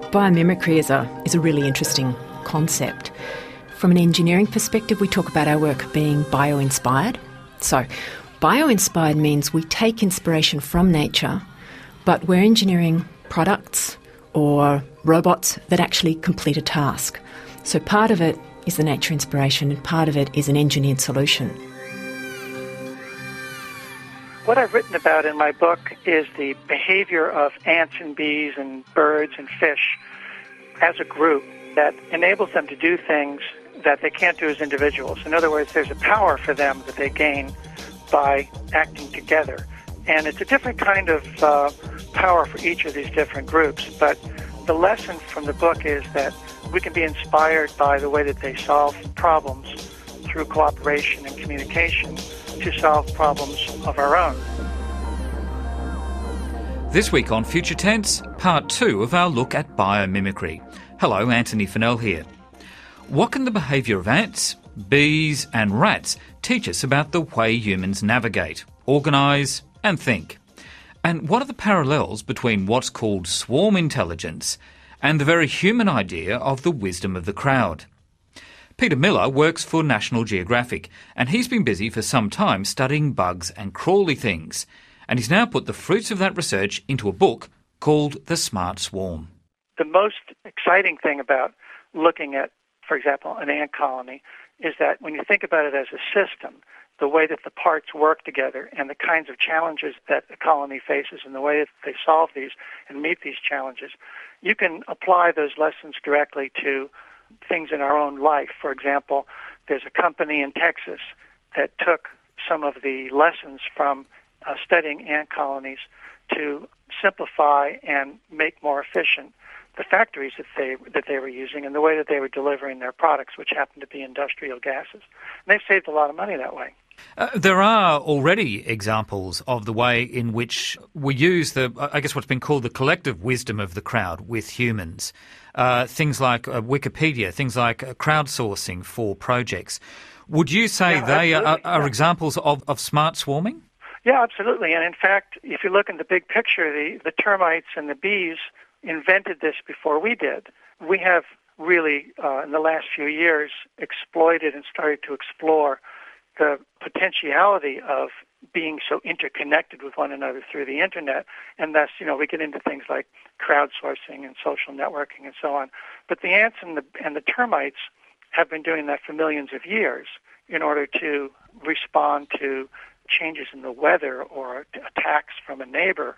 Biomimicry is a really interesting concept. From an engineering perspective, we talk about our work being bio-inspired. So, bio-inspired means we take inspiration from nature, but we're engineering products or robots that actually complete a task. So part of it is the nature inspiration and part of it is an engineered solution. What I've written about in my book is the behavior of ants and bees and birds and fish as a group that enables them to do things that they can't do as individuals. In other words, there's a power for them that they gain by acting together. And it's a different kind of power for each of these different groups. But the lesson from the book is that we can be inspired by the way that they solve problems through cooperation and communication to solve problems of our own. This week on Future Tense, part 2 of our look at biomimicry. Hello, Anthony Fennell here. What can the behaviour of ants, bees and rats teach us about the way humans navigate, organise and think? And what are the parallels between what's called swarm intelligence and the very human idea of the wisdom of the crowd? Peter Miller works for National Geographic, and he's been busy for some time studying bugs and crawly things. And he's now put the fruits of that research into a book called The Smart Swarm. The most exciting thing about looking at, for example, an ant colony is that when you think about it as a system, the way that the parts work together and the kinds of challenges that a colony faces and the way that they solve these and meet these challenges, you can apply those lessons directly to things in our own life. For example, there's a company in Texas that took some of the lessons from studying ant colonies to simplify and make more efficient the factories that they were using and the way that they were delivering their products, which happened to be industrial gases. And they've saved a lot of money that way. There are already examples of the way in which we use what's been called the collective wisdom of the crowd with humans. Things like Wikipedia, things like crowdsourcing for projects. Would you say they are examples of smart swarming? Yeah, absolutely. And in fact, if you look in the big picture, the termites and the bees invented this before we did. We have really, in the last few years, exploited and started to explore the potentiality of being so interconnected with one another through the internet, and thus, we get into things like crowdsourcing and social networking and so on. But the ants and the termites have been doing that for millions of years in order to respond to changes in the weather or attacks from a neighbor.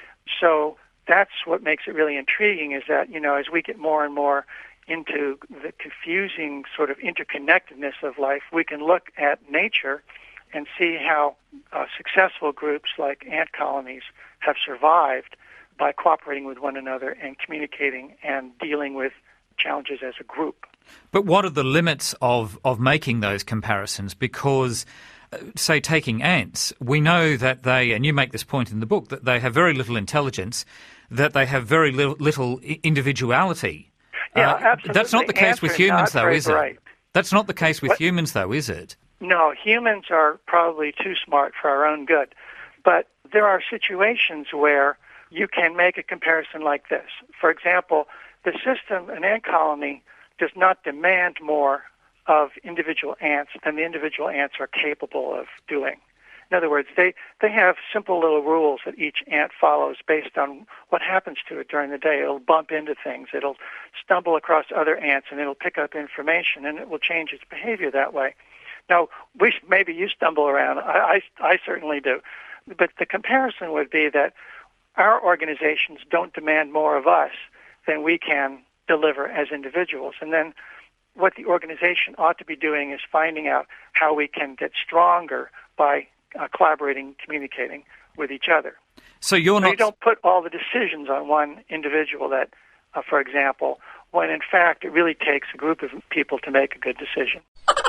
So that's what makes it really intriguing, is that, as we get more and more into the confusing sort of interconnectedness of life, we can look at nature and see how successful groups like ant colonies have survived by cooperating with one another and communicating and dealing with challenges as a group. But what are the limits of making those comparisons? Because, say, taking ants, we know that they, and you make this point in the book, that they have very little intelligence, that they have very little individuality. Yeah, absolutely. That's not the case with humans, though, is it? Right. That's not the case with humans, though, is it? No, humans are probably too smart for our own good. But there are situations where you can make a comparison like this. For example, the system, an ant colony, does not demand more of individual ants than the individual ants are capable of doing. In other words, they have simple little rules that each ant follows based on what happens to it during the day. It'll bump into things, it'll stumble across other ants, and it'll pick up information, and it will change its behavior that way. Now, maybe you stumble around. I certainly do. But the comparison would be that our organizations don't demand more of us than we can deliver as individuals. And then what the organization ought to be doing is finding out how we can get stronger by collaborating, communicating with each other. So you don't put all the decisions on one individual that, for example, when in fact it really takes a group of people to make a good decision.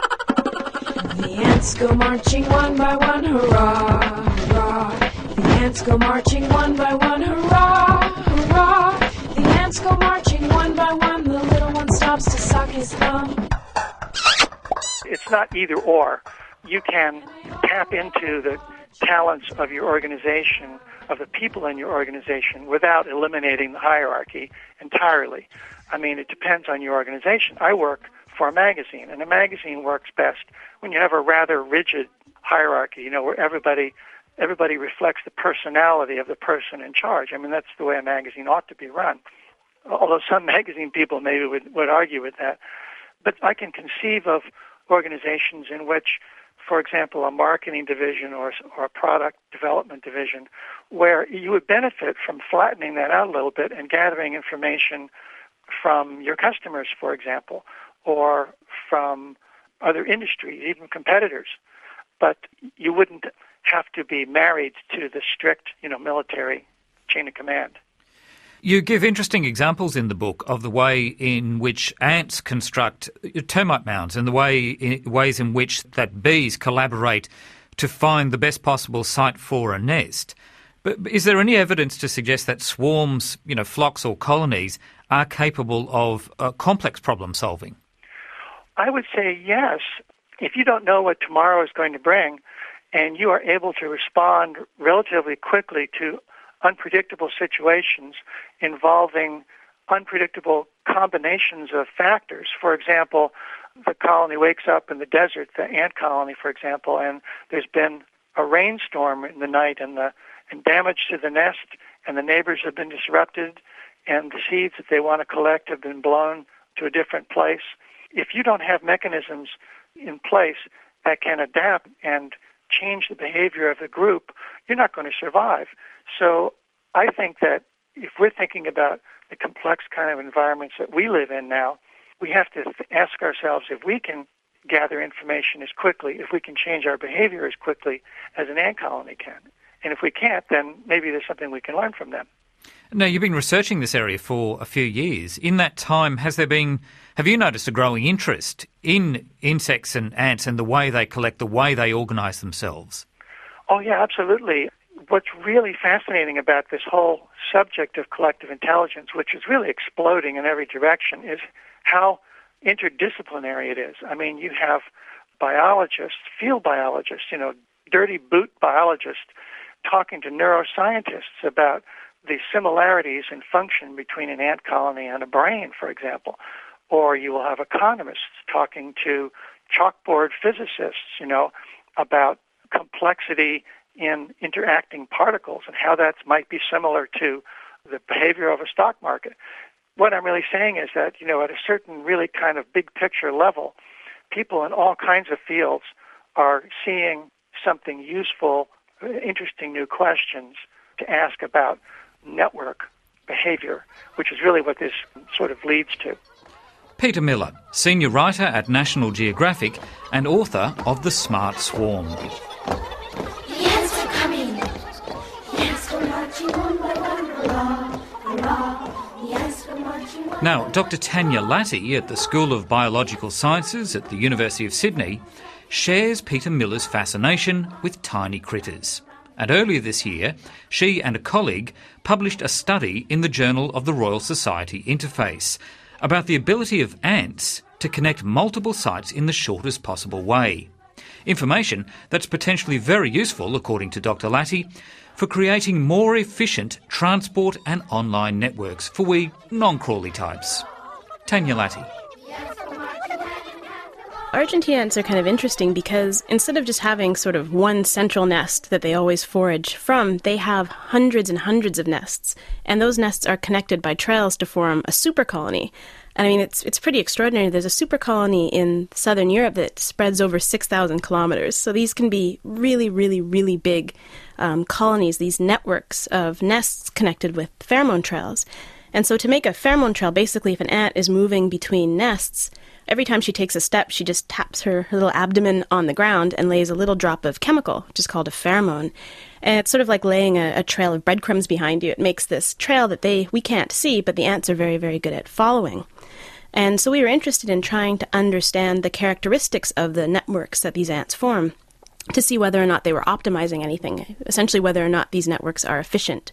The ants go marching one by one, hurrah, hurrah. The ants go marching one by one, hurrah, hurrah. The ants go marching one by one, the little one stops to suck his thumb. It's not either or. You can tap into the talents of your organization, of the people in your organization, without eliminating the hierarchy entirely. I mean, it depends on your organization. I work for a magazine, and a magazine works best when you have a rather rigid hierarchy, you know, where everybody reflects the personality of the person in charge. I mean, that's the way a magazine ought to be run, although some magazine people maybe would argue with that. But I can conceive of organizations in which, for example, a marketing division or a product development division, where you would benefit from flattening that out a little bit and gathering information from your customers, for example, or from other industries, even competitors. But you wouldn't have to be married to the strict, military chain of command. You give interesting examples in the book of the way in which ants construct termite mounds and the ways in which that bees collaborate to find the best possible site for a nest. But is there any evidence to suggest that swarms, flocks or colonies, are capable of complex problem solving? I would say yes. If you don't know what tomorrow is going to bring, and you are able to respond relatively quickly to unpredictable situations involving unpredictable combinations of factors. For example, the colony wakes up in the desert, the ant colony, for example, and there's been a rainstorm in the night and damage to the nest, and the neighbors have been disrupted, and the seeds that they want to collect have been blown to a different place. If you don't have mechanisms in place that can adapt and change the behavior of the group, you're not going to survive. So I think that if we're thinking about the complex kind of environments that we live in now, we have to ask ourselves if we can gather information as quickly, if we can change our behavior as quickly as an ant colony can. And if we can't, then maybe there's something we can learn from them. Now, you've been researching this area for a few years. In that time, have you noticed a growing interest in insects and ants and the way they collect, the way they organise themselves? Oh, yeah, absolutely. What's really fascinating about this whole subject of collective intelligence, which is really exploding in every direction, is how interdisciplinary it is. I mean, you have biologists, field biologists, dirty boot biologists talking to neuroscientists about the similarities in function between an ant colony and a brain, for example. Or you will have economists talking to chalkboard physicists, about complexity in interacting particles and how that might be similar to the behavior of a stock market. What I'm really saying is that, at a certain really kind of big picture level, people in all kinds of fields are seeing something useful, interesting new questions to ask about network behavior, which is really what this sort of leads to. Peter Miller, senior writer at National Geographic and author of The Smart Swarm. The ants are coming. The ants go marching one by one. Hurrah, hurrah. The ants go marching one. Now, Dr. Tanya Latty at the School of Biological Sciences at the University of Sydney shares Peter Miller's fascination with tiny critters. And earlier this year, she and a colleague published a study in the Journal of the Royal Society Interface about the ability of ants to connect multiple sites in the shortest possible way. Information that's potentially very useful, according to Dr. Latty, for creating more efficient transport and online networks for we non-crawly types. Tanya Latty. Argentine ants are kind of interesting because instead of just having sort of one central nest that they always forage from, they have hundreds and hundreds of nests. And those nests are connected by trails to form a super colony. And I mean, it's pretty extraordinary. There's a super colony in southern Europe that spreads over 6,000 kilometers. So these can be really, really, really big colonies, these networks of nests connected with pheromone trails. And so to make a pheromone trail, basically if an ant is moving between nests, every time she takes a step, she just taps her little abdomen on the ground and lays a little drop of chemical, which is called a pheromone. And it's sort of like laying a trail of breadcrumbs behind you. It makes this trail that we can't see, but the ants are very, very good at following. And so we were interested in trying to understand the characteristics of the networks that these ants form to see whether or not they were optimizing anything, essentially whether or not these networks are efficient.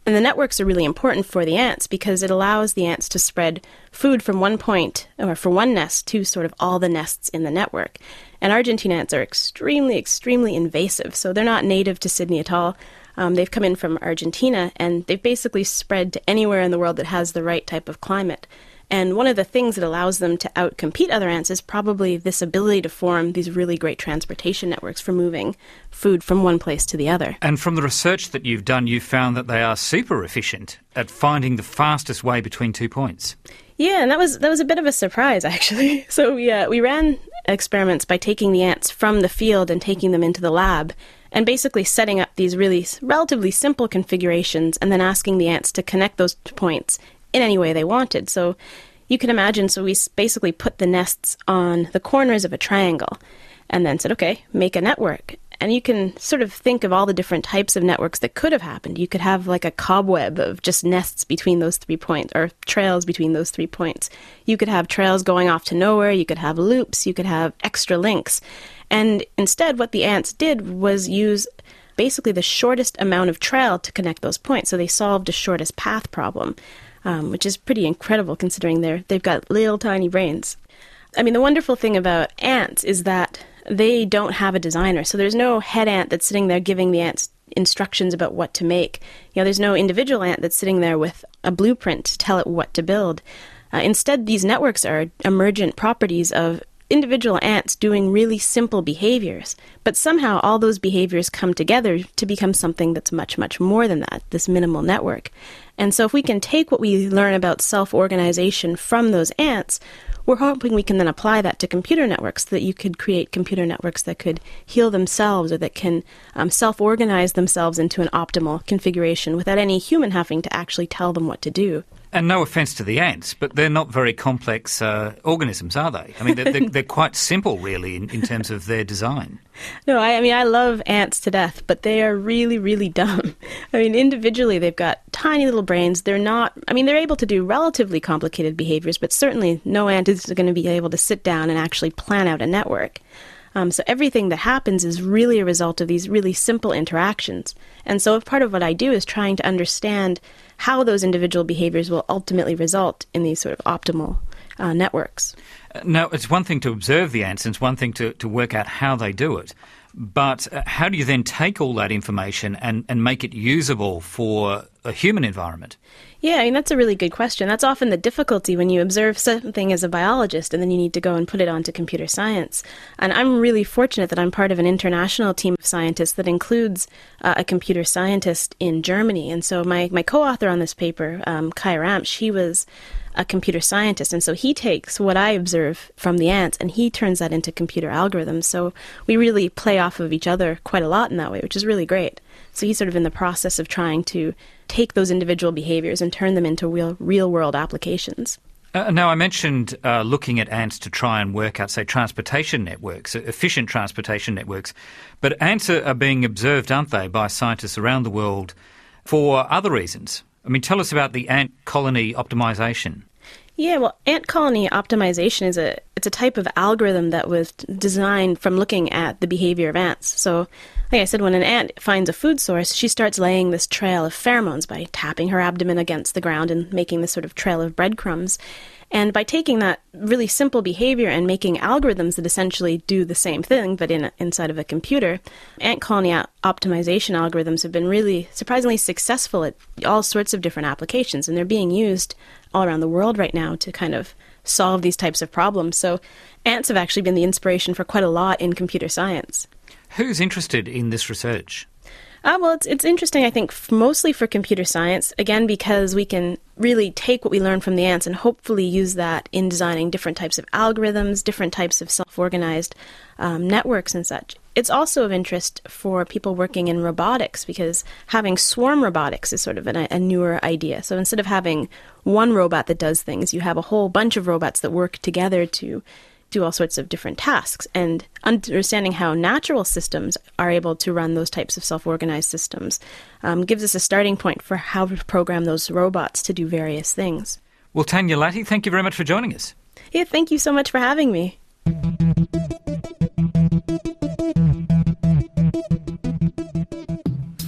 And the networks are really important for the ants because it allows the ants to spread food from one point, or from one nest, to sort of all the nests in the network. And Argentine ants are extremely, extremely invasive. So they're not native to Sydney at all. They've come in from Argentina, and they've basically spread to anywhere in the world that has the right type of climate. And one of the things that allows them to outcompete other ants is probably this ability to form these really great transportation networks for moving food from one place to the other. And from the research that you've done, you've found that they are super efficient at finding the fastest way between 2 points. Yeah, and that was a bit of a surprise, actually. So we ran experiments by taking the ants from the field and taking them into the lab, and basically setting up these really relatively simple configurations and then asking the ants to connect those points in any way they wanted. So you can imagine, so we basically put the nests on the corners of a triangle and then said, okay, make a network. And you can sort of think of all the different types of networks that could have happened. You could have like a cobweb of just nests between those 3 points, or trails between those 3 points. You could have trails going off to nowhere. You could have loops. You could have extra links. And instead, what the ants did was use basically the shortest amount of trail to connect those points. So they solved a shortest path problem, which is pretty incredible considering they've got little tiny brains. I mean, the wonderful thing about ants is that they don't have a designer. So there's no head ant that's sitting there giving the ants instructions about what to make. There's no individual ant that's sitting there with a blueprint to tell it what to build. Instead, these networks are emergent properties of individual ants doing really simple behaviors. But somehow all those behaviors come together to become something that's much, much more than that, this minimal network. And so if we can take what we learn about self-organization from those ants, we're hoping we can then apply that to computer networks, so that you could create computer networks that could heal themselves, or that can self-organize themselves into an optimal configuration without any human having to actually tell them what to do. And no offence to the ants, but they're not very complex organisms, are they? I mean, they're quite simple, really, in terms of their design. No, I love ants to death, but they are really, really dumb. I mean, individually, they've got tiny little brains. They're able to do relatively complicated behaviors, but certainly no ant is going to be able to sit down and actually plan out a network. So everything that happens is really a result of these really simple interactions. And so part of what I do is trying to understand how those individual behaviors will ultimately result in these sort of optimal networks. Now, it's one thing to observe the ants, and it's one thing to work out how they do it. But how do you then take all that information and make it usable for a human environment? Yeah, I mean, that's a really good question. That's often the difficulty when you observe something as a biologist and then you need to go and put it onto computer science. And I'm really fortunate that I'm part of an international team of scientists that includes a computer scientist in Germany. And so my co-author on this paper, Kai Ramsch, he was a computer scientist, and so he takes what I observe from the ants and he turns that into computer algorithms. So we really play off of each other quite a lot in that way, which is really great. So he's sort of in the process of trying to take those individual behaviors and turn them into real-world applications. Now, I mentioned looking at ants to try and work out, say, transportation networks, efficient transportation networks. But ants are being observed, aren't they, by scientists around the world for other reasons? I mean, tell us about the ant colony optimization. Yeah, well, ant colony optimization is a type of algorithm that was designed from looking at the behavior of ants. So, like I said, when an ant finds a food source, she starts laying this trail of pheromones by tapping her abdomen against the ground and making this sort of trail of breadcrumbs. And by taking that really simple behavior and making algorithms that essentially do the same thing, but inside of a computer, ant colony optimization algorithms have been really surprisingly successful at all sorts of different applications. And they're being used all around the world right now to kind of solve these types of problems. So ants have actually been the inspiration for quite a lot in computer science. Who's interested in this research? Well, it's interesting, I think, mostly for computer science, again, because we can really take what we learn from the ants and hopefully use that in designing different types of algorithms, different types of self-organized networks and such. It's also of interest for people working in robotics, because having swarm robotics is sort of a newer idea. So instead of having one robot that does things, you have a whole bunch of robots that work together to do all sorts of different tasks, and understanding how natural systems are able to run those types of self-organized systems gives us a starting point for how to program those robots to do various things. Well, Tanya Latty, thank you very much for joining us. Yeah, thank you so much for having me.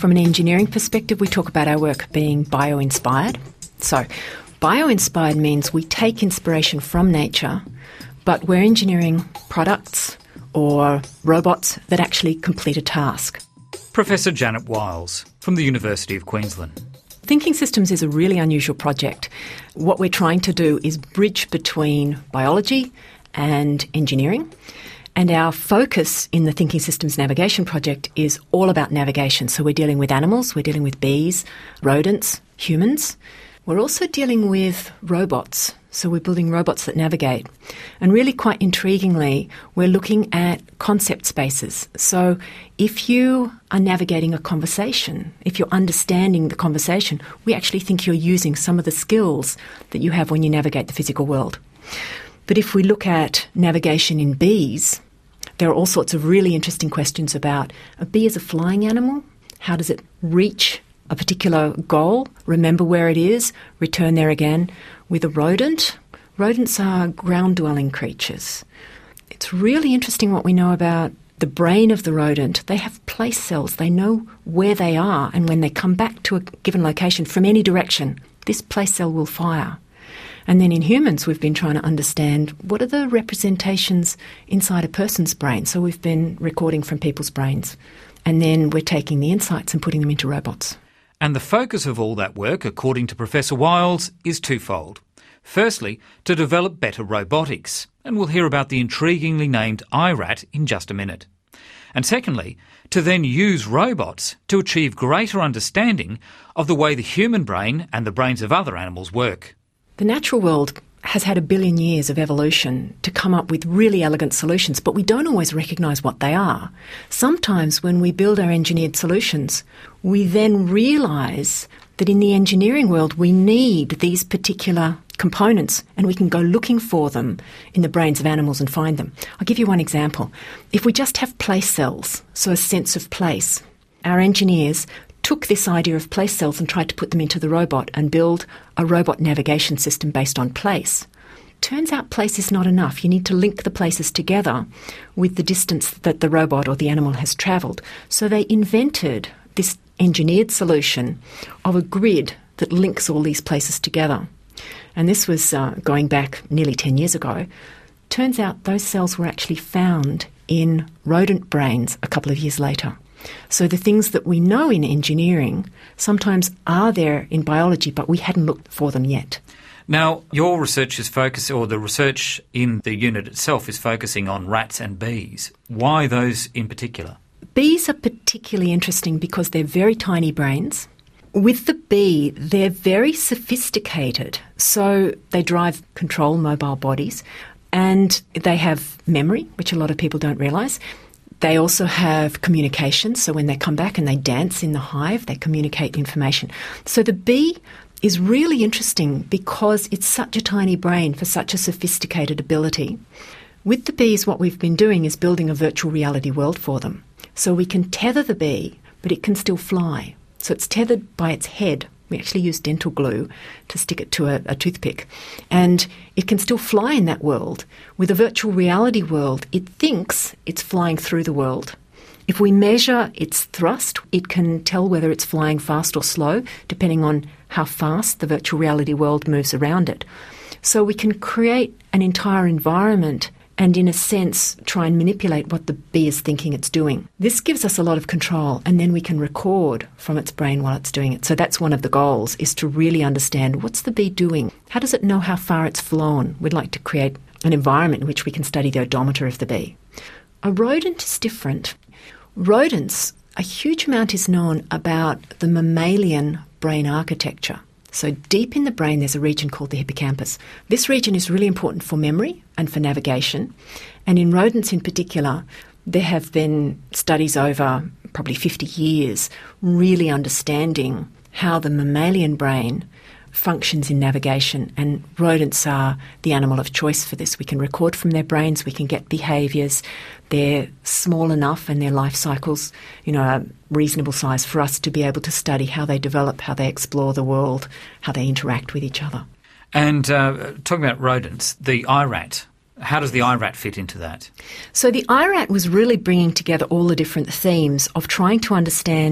From an engineering perspective, we talk about our work being bio-inspired. So, bio-inspired means we take inspiration from nature, but we're engineering products or robots that actually complete a task. Professor Janet Wiles from the University of Queensland. Thinking Systems is a really unusual project. What we're trying to do is bridge between biology and engineering. And our focus in the Thinking Systems Navigation Project is all about navigation. So we're dealing with animals, we're dealing with bees, rodents, humans. We're also dealing with robots. So we're building robots that navigate. And really quite intriguingly, we're looking at concept spaces. So if you are navigating a conversation, if you're understanding the conversation, we actually think you're using some of the skills that you have when you navigate the physical world. But if we look at navigation in bees, there are all sorts of really interesting questions about a bee as a flying animal. How does it reach a particular goal, remember where it is, return there again? With a rodent, rodents are ground-dwelling creatures. It's really interesting what we know about the brain of the rodent. They have place cells. They know where they are, and when they come back to a given location from any direction, this place cell will fire. And then in humans, we've been trying to understand what are the representations inside a person's brain. So we've been recording from people's brains, and then we're taking the insights and putting them into robots. And the focus of all that work, according to Professor Wiles, is twofold. Firstly, to develop better robotics, and we'll hear about the intriguingly named IRAT in just a minute. And secondly, to then use robots to achieve greater understanding of the way the human brain and the brains of other animals work. The natural world has had 1 billion years of evolution to come up with really elegant solutions, but we don't always recognise what they are. Sometimes when we build our engineered solutions, we then realise that in the engineering world we need these particular components, and we can go looking for them in the brains of animals and find them. I'll give you one example. If we just have place cells, so a sense of place, our engineers took this idea of place cells and tried to put them into the robot and build a robot navigation system based on place. Turns out place is not enough. You need to link the places together with the distance that the robot or the animal has travelled. So they invented this engineered solution of a grid that links all these places together. And this was going back nearly 10 years ago. Turns out those cells were actually found in rodent brains a couple of years later. So the things that we know in engineering sometimes are there in biology, but we hadn't looked for them yet. Now, your research is focused, or the research in the unit itself is focusing on rats and bees. Why those in particular? Bees are particularly interesting because they're very tiny brains. With the bee, they're very sophisticated. So they drive, control mobile bodies, and they have memory, which a lot of people don't realise. They also have communication, so when they come back and they dance in the hive, they communicate information. So the bee is really interesting because it's such a tiny brain for such a sophisticated ability. With the bees, what we've been doing is building a virtual reality world for them. So we can tether the bee, but it can still fly. So it's tethered by its head. We actually use dental glue to stick it to a toothpick. And it can still fly in that world. With a virtual reality world, it thinks it's flying through the world. If we measure its thrust, it can tell whether it's flying fast or slow, depending on how fast the virtual reality world moves around it. So we can create an entire environment and, in a sense, try and manipulate what the bee is thinking it's doing. This gives us a lot of control, and then we can record from its brain while it's doing it. So that's one of the goals, is to really understand what's the bee doing? How does it know how far it's flown? We'd like to create an environment in which we can study the odometer of the bee. A rodent is different. Rodents, a huge amount is known about the mammalian brain architecture. So deep in the brain, there's a region called the hippocampus. This region is really important for memory and for navigation. And in rodents in particular, there have been studies over probably 50 years really understanding how the mammalian brain functions in navigation, and rodents are the animal of choice for this. We can record from their brains, we can get behaviours. They're small enough and their life cycles, are reasonable size for us to be able to study how they develop, how they explore the world, how they interact with each other. And talking about rodents, the IRAT, how does the IRAT fit into that? So the IRAT was really bringing together all the different themes of trying to understand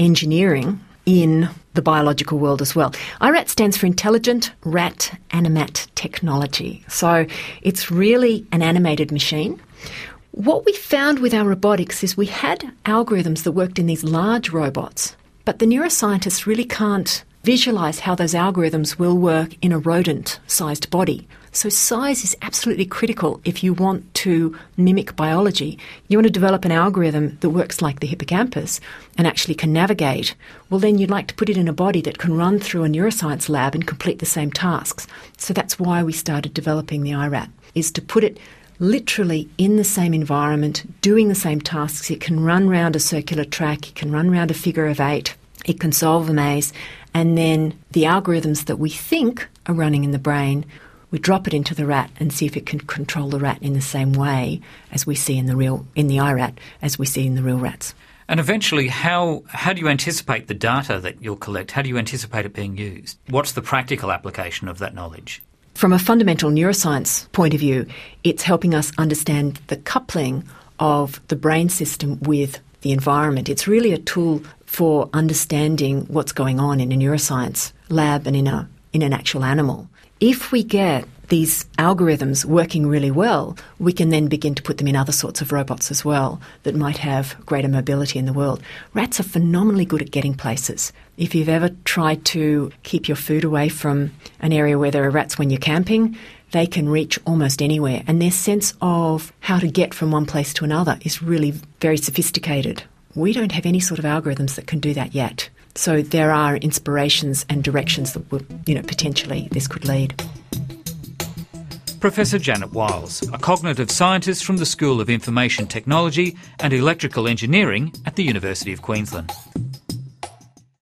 engineering in the biological world as well. IRAT stands for Intelligent Rat Animat Technology. So it's really an animated machine. What we found with our robotics is we had algorithms that worked in these large robots, but the neuroscientists really can't visualize how those algorithms will work in a rodent-sized body. So size is absolutely critical if you want to mimic biology. You want to develop an algorithm that works like the hippocampus and actually can navigate. Well, then you'd like to put it in a body that can run through a neuroscience lab and complete the same tasks. So that's why we started developing the IRAT, is to put it literally in the same environment, doing the same tasks. It can run round a circular track, it can run round a figure of 8, it can solve a maze, and then the algorithms that we think are running in the brain, we drop it into the rat and see if it can control the rat in the same way as we see in the IRAT, as we see in the real rats. And eventually, how do you anticipate the data that you'll collect? How do you anticipate it being used? What's the practical application of that knowledge? From a fundamental neuroscience point of view, it's helping us understand the coupling of the brain system with the environment. It's really a tool for understanding what's going on in a neuroscience lab and in an actual animal. If we get these algorithms working really well, we can then begin to put them in other sorts of robots as well that might have greater mobility in the world. Rats are phenomenally good at getting places. If you've ever tried to keep your food away from an area where there are rats when you're camping, they can reach almost anywhere, and their sense of how to get from one place to another is really very sophisticated. We don't have any sort of algorithms that can do that yet. So there are inspirations and directions that would, potentially this could lead. Professor Janet Wiles, a cognitive scientist from the School of Information Technology and Electrical Engineering at the University of Queensland.